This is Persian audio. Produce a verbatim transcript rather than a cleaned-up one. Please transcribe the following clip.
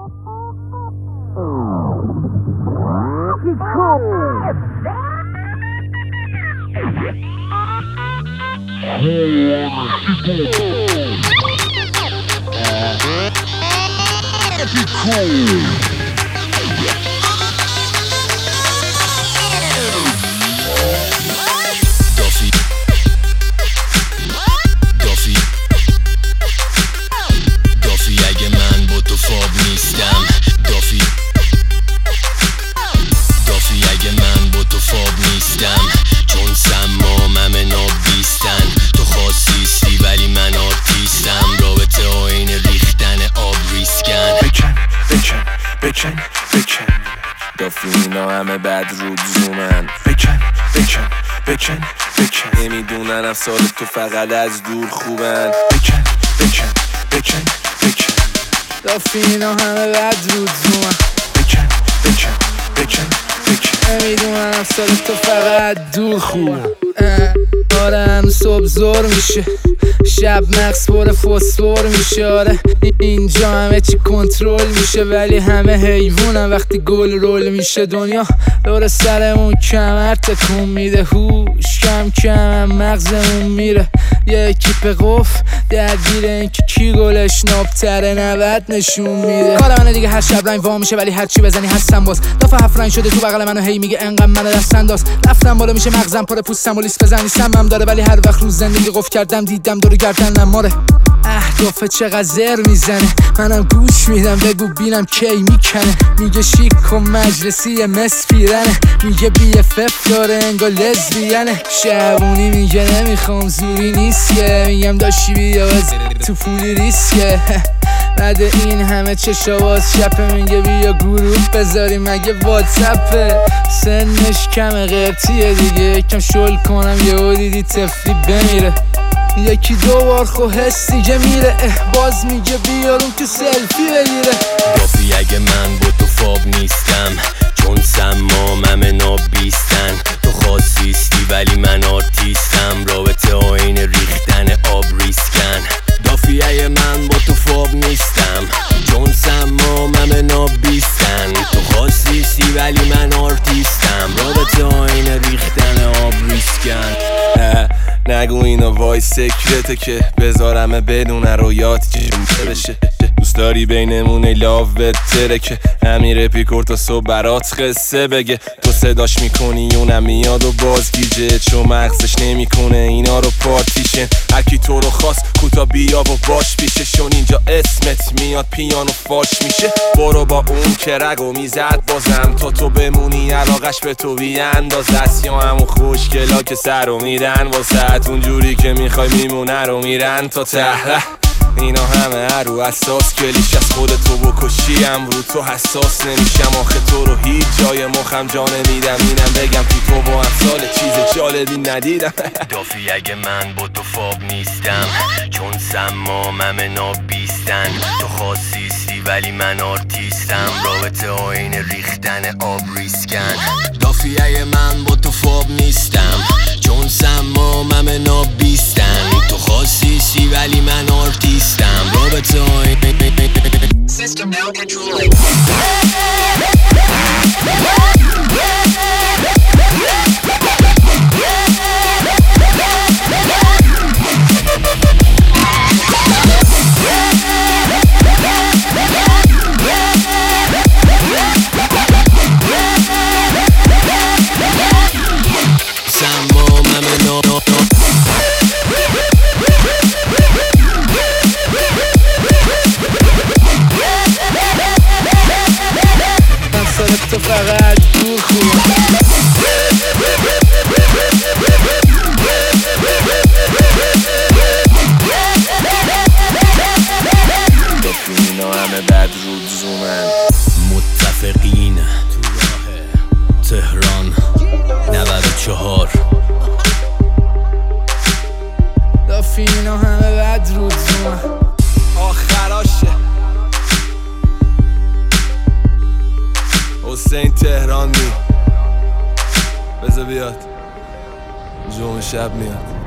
بکن بکن دافی اینا همه بد رود زومن بکن بکن بکن بکن نمیدونن افسال تو فقط از دور خوبن بکن بکن بکن بکن دافی اینا همه بد رود زومن بکن بکن بکن بکن نمیدونن افسال تو فقط دور خوبن. آره هنوز صبح زور میشه، شب مغز پر فسفر میشه. آره اینجا همه چی کنترل میشه، ولی همه حیوانن وقتی گل رول میشه. دنیا دور سرمون کمر تکون میده، هوش کم کم مغزمون میره. یه اکیپ قف درگیره اینکه کی گلش نابتره نود نشون میده. کار منه دیگه هر شب رنگ وا میشه، ولی هر چی بزنی هستم باز. دافع هفت رنگ شده تو بغل منو هی میگه انقدر منو دست انداز. رفتم بالا میشه مغزم پر پوستم و لیست بزنی سمم داره، ولی هر وقت روز زندگی قف کردم دیدم دور گردنم ماره. اهدافه چقدر زر میزنه، منم گوش میدم بگو بینم کی میکنه. میگه شیک و مجلسی مس پیرنه، میگه بی اف اف داره انگار لزبیانه. شبونی میگه نمیخوام زوری نیست که، میگم داشتی بیا تو پولی ریسکه. بعد این همه چشا باز چپه، میگه بیا گروه بذاریم مگه واتسپه. سنش کمه قبطیه دیگه، یکم شل کنم یهو دیدی تفلی بمیره. یکی دو بار خو حس دیگه میره، باز میگه بیارون که سلفی بگیره. دافی اگه من با تو فاب نیستم، چون سمامم نابیستن. تو خاصیستی ولی من آرتیستم، رابطه آین ریختن آب ریسکن. دافی اگه من با تو فاب نیستم، چون سمامم نابیستن. تو خاصیستی ولی من آرتیستم، رابطه آین ریختن آب ریسکن. نگو اینا وای سکرته که بذارمه بدون رویات جون بشه. دوست داری بینمون لاو بتره که امیر پیکور تا صبح برات قصه بگه. تو صداش میکنی اونم میاد و بازگیجه، چون مغزش نمیکنه اینا رو پارتیشن. هرکی تو رو خواست کوتا بیا و باش پیششون، اینجا اسمت میاد پیانو فاش میشه. برو با اون که رگو میزد بازم، تا تو بمونی علاقش به تو بیانداز است. یا همون خوشگلا که سر رو میدن واسه اونجوری که میخوای میمونه رو میرن تا ته. اینا همه رو اساس کلیش از خودتو بکشیم، رو تو حساس نمیشم. آخه تو رو هیچ جای مخم جا نمیدم، اینم بگم تو تو با امثال چیز جالبی ندیدم. دافی اگه من با تو فاب نیستم، چون سمامم نابیستن. تو خاصیستی ولی من آرتیستم، رابطه آین ریختن آب ریسکن. دافی اگه من با تو فاب نیستم، چون سمامم نابیستن. تو خاصیستی ولی من آرتیستم، رابطه آین System now controlling. تو فقط دور خوبه. دافی اینا همه بد رود زومن. متفقین تو راه تهران نود و چهار. دافی اینا همه بد رود زومن. آخراشه حسین تهرانی، بذار بیاد جمعه شب میاد.